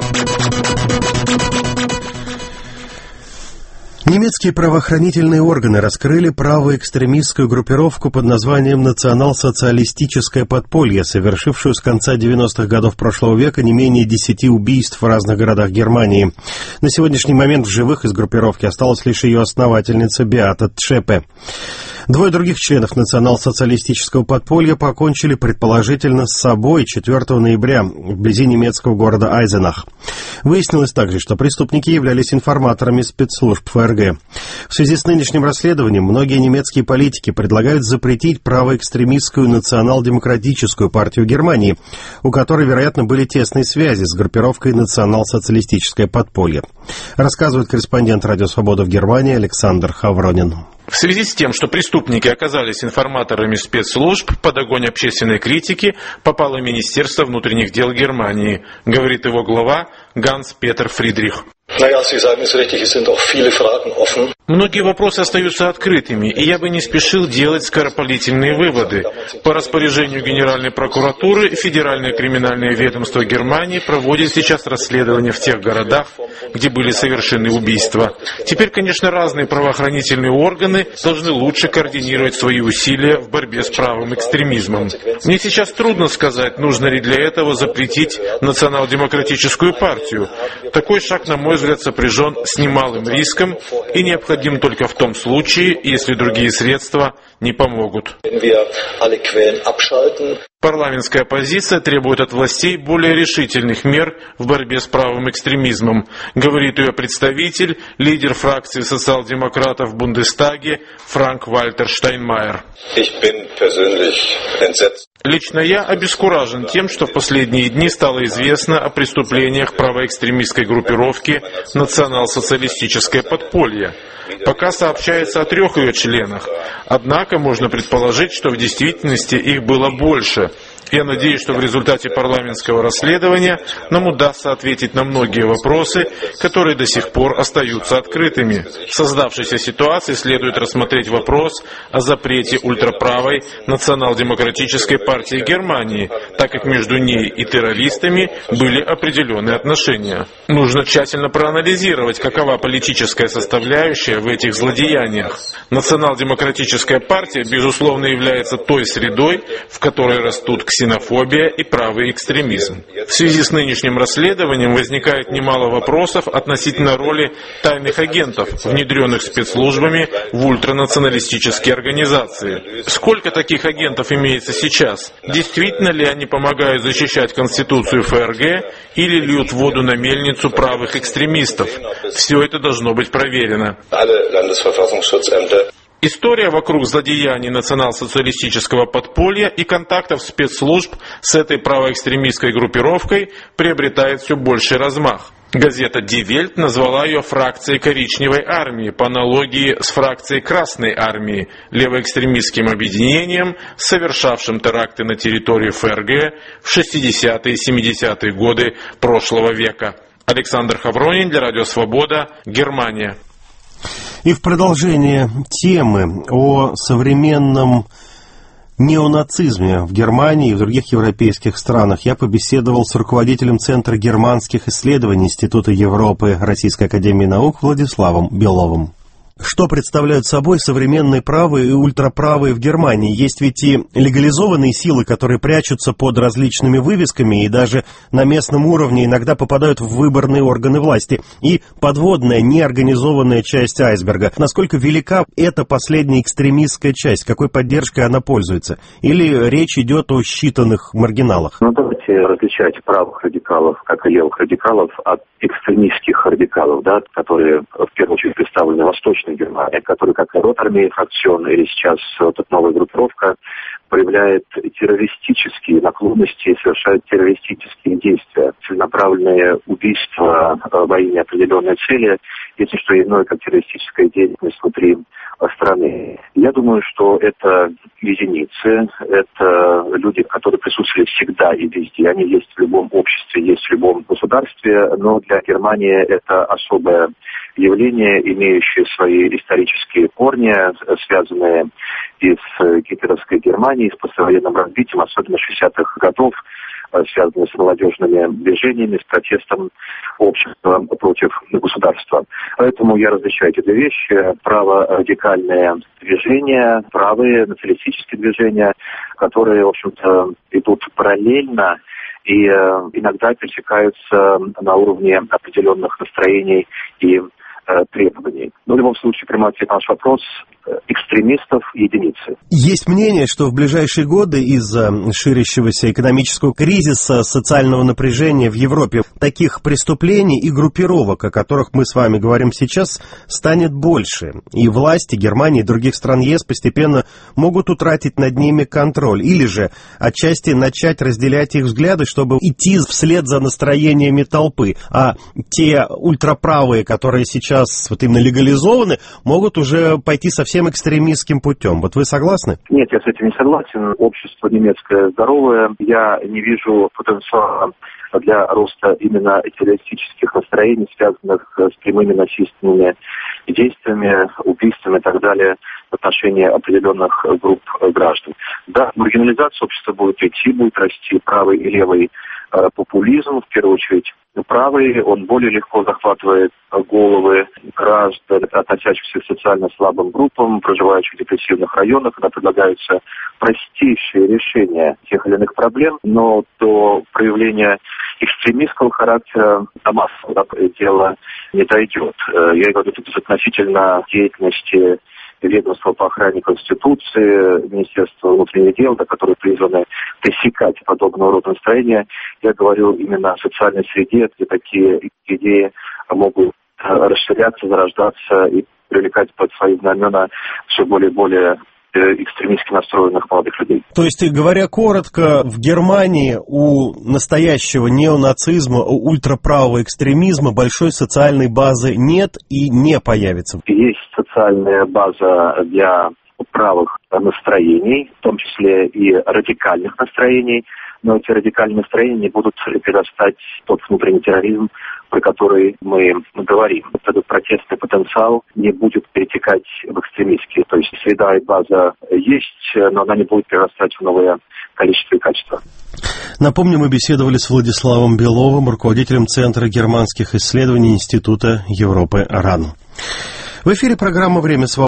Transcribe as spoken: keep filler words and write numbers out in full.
Немецкие правоохранительные органы раскрыли правоэкстремистскую группировку под названием «Национал-социалистическое подполье», совершившую с конца девяностых годов прошлого века не менее десяти убийств в разных городах Германии. На сегодняшний момент в живых из группировки осталась лишь ее основательница Беата Цшепе. Двое других членов национал-социалистического подполья покончили, предположительно, с собой четвёртого ноября вблизи немецкого города Айзенах. Выяснилось также, что преступники являлись информаторами спецслужб ФРГ. В связи с нынешним расследованием многие немецкие политики предлагают запретить правоэкстремистскую национал-демократическую партию Германии, у которой, вероятно, были тесные связи с группировкой национал-социалистическое подполье. Рассказывает корреспондент Радио Свобода в Германии Александр Хавронин. В связи с тем, что преступники оказались информаторами спецслужб, под огонь общественной критики попало Министерство внутренних дел Германии, говорит его глава Ганс-Петер Фридрих. Многие вопросы остаются открытыми, и я бы не спешил делать скоропалительные выводы. По распоряжению Генеральной прокуратуры Федеральное криминальное ведомство Германии проводит сейчас расследование в тех городах, где были совершены убийства. Теперь, конечно, разные правоохранительные органы должны лучше координировать свои усилия в борьбе с правым экстремизмом. Мне сейчас трудно сказать, нужно ли для этого запретить национал-демократическую партию. Такой шаг, на мой взгляд, сопряжен с немалым риском и необходим только в том случае, если другие средства не помогут. Парламентская оппозиция требует от властей более решительных мер в борьбе с правым экстремизмом, говорит ее представитель, лидер фракции социал-демократов в Бундестаге Франк-Вальтер Штайнмайер. Лично я обескуражен тем, что в последние дни стало известно о преступлениях правоэкстремистской группировки «Национал-социалистическое подполье». Пока сообщается о трех ее членах, однако можно предположить, что в действительности их было больше. Я надеюсь, что в результате парламентского расследования нам удастся ответить на многие вопросы, которые до сих пор остаются открытыми. В создавшейся ситуации следует рассмотреть вопрос о запрете ультраправой национал-демократической партии Германии, так как между ней и террористами были определенные отношения. Нужно тщательно проанализировать, какова политическая составляющая в этих злодеяниях. Национал-демократическая партия, безусловно, является той средой, в которой растут ксенофобия и правый экстремизм. В связи с нынешним расследованием возникает немало вопросов относительно роли тайных агентов, внедренных спецслужбами в ультранационалистические организации. Сколько таких агентов имеется сейчас? Действительно ли они помогают защищать Конституцию ФРГ или льют воду на мельницу правых экстремистов? Все это должно быть проверено. История вокруг злодеяний национал-социалистического подполья и контактов спецслужб с этой правоэкстремистской группировкой приобретает все больший размах. Газета Die Welt назвала ее фракцией коричневой армии по аналогии с фракцией Красной армии, левоэкстремистским объединением, совершавшим теракты на территории ФРГ в шестидесятые и семидесятые годы прошлого века. Александр Хавронин для Радио Свобода, Германия. И в продолжение темы о современном неонацизме в Германии и в других европейских странах я побеседовал с руководителем Центра германских исследований Института Европы Российской академии наук Владиславом Беловым. Что представляют собой современные правые и ультраправые в Германии? Есть ведь и легализованные силы, которые прячутся под различными вывесками и даже на местном уровне иногда попадают в выборные органы власти. И подводная, неорганизованная часть айсберга. Насколько велика эта последняя экстремистская часть? Какой поддержкой она пользуется? Или речь идет о считанных маргиналах? Ну, давайте различать правых радикалов, как и левых радикалов, от экстремистских радикалов, да, которые в первую очередь представлены в Восточной Германии, которые, как и Ротармия фракционная, или сейчас вот эта новая группировка, проявляет террористические наклонности и совершает террористические действия. Целенаправленные убийства во имя определенной цели, это что иное, как террористическая деятельность внутри страны. Я думаю, что это единицы, это люди, которые присутствовали всегда и везде. Они есть в любом обществе, есть в любом государстве, но для Германии это особое явление, имеющее свои исторические корни, связанные и с гитлеровской Германией, с послевоенным разбитием, особенно шестидесятых годов, связанные с молодежными движениями, с протестом общества против государства. Поэтому я различаю эти две вещи. Праворадикальные движения, правые националистические движения, которые, в общем-то, идут параллельно и э, иногда пересекаются на уровне определенных настроений и э, требований. Но в любом случае, прямой ответ на ваш вопрос: экстремистов единицы. Есть мнение, что в ближайшие годы из-за ширящегося экономического кризиса, социального напряжения в Европе, таких преступлений и группировок, о которых мы с вами говорим сейчас, станет больше. И власти Германии и других стран ЕС постепенно могут утратить над ними контроль. Или же отчасти начать разделять их взгляды, чтобы идти вслед за настроениями толпы. А те ультраправые, которые сейчас вот именно легализованы, могут уже пойти совсем экстремистским путем. Вот вы согласны? Нет, я с этим не согласен. Общество немецкое здоровое. Я не вижу потенциала для роста именно террористических настроений, связанных с прямыми насильственными действиями, убийствами и так далее в отношении определенных групп граждан. Да, маргинализация общества будет идти, будет расти правый и левый э, популизм, в первую очередь правый, он более легко захватывает головы граждан, относящихся к социально слабым группам, проживающих в депрессивных районах, когда предлагаются простейшие решения тех или иных проблем, но до проявления экстремистского характера до массового дела не дойдет. Я говорю тут относительно деятельности ведомства по охране Конституции, Министерства внутренних дел, да, которые призваны пресекать подобного рода настроения. Я говорю именно о социальной среде, где такие идеи могут расширяться, зарождаться и привлекать под свои знамена все более и более экстремистски настроенных молодых людей. То есть, говоря коротко, в Германии у настоящего неонацизма, у ультраправого экстремизма большой социальной базы нет и не появится. Есть социальная база для правых настроений, в том числе и радикальных настроений, но эти радикальные настроения не будут перерастать в тот внутренний терроризм, про который мы говорим. Этот протестный потенциал не будет перетекать в экстремистский. То есть среда и база есть, но она не будет перерастать в новое количество и качество. Напомню, мы беседовали с Владиславом Беловым, руководителем Центра германских исследований Института Европы РАН. В эфире программа «Время свободы».